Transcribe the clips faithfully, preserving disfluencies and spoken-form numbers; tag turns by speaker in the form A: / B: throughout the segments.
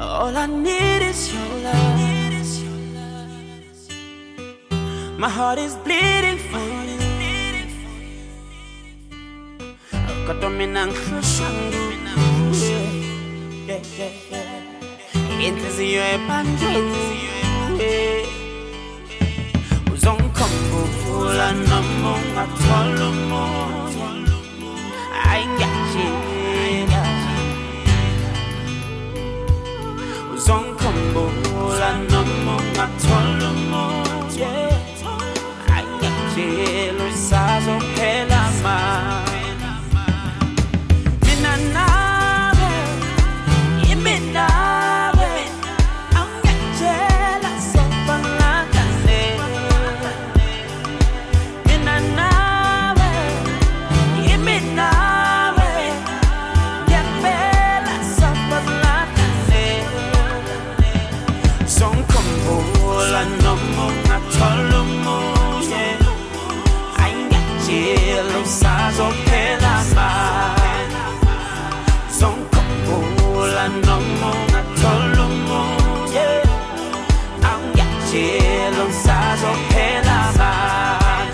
A: All I need is your love. My heart is bleeding for you. Got me nang khushangu. Yeah, yeah, yeah. Inhliziyo ebandleni. Uzongikhumbula noma ungathola umuntu. Ayingajika. Uzongikhumbula noma ungathola umuntu. Ayingajika usazophela manje. Sazophela manje. Uzongikhumbula noma ungathola umuntu. Awungiyatshela usazophela manje.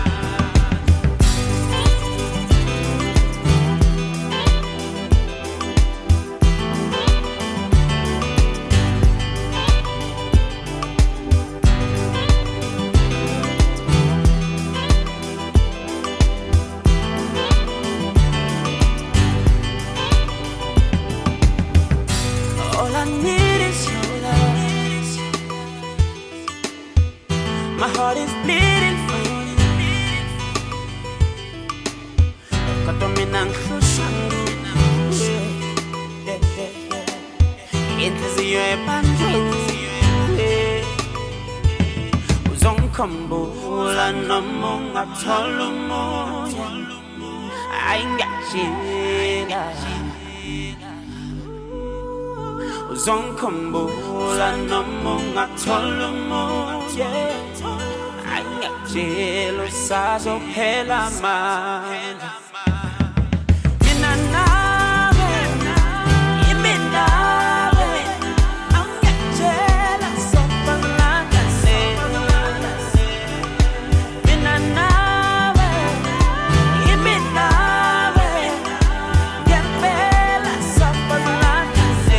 A: All I need is your love. My heart is bleeding for you. Got me nang khushangu. Inhliziyo ebandleni. Uzongikhumbula noma ungathola umuntu. Ayingajika. Uzongikhumbula noma ungathola umuntu. Ayingajika usazophela manje. Mina nawe, yimi nawe. Awungiyatshela sofanakase. Mina nawe, yimi nawe. Ngempela sofanakase.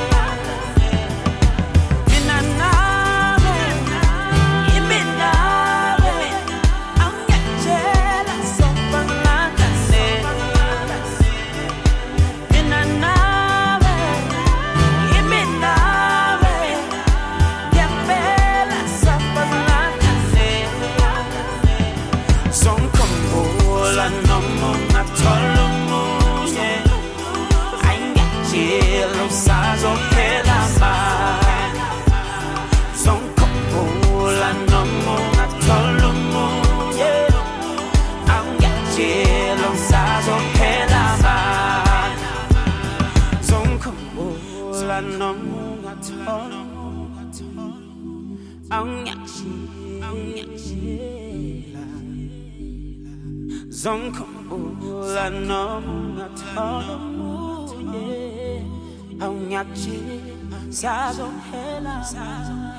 A: Sazophela manje. Uzongikhumbula noma ungathola umuntu. Awungiyatshela usazophela manje. Uzongikhumbula noma ungathola umuntu. Awungiyatshela. Uzongikhumbula noma ungathola umuntu. Awungiyatshela sazophela.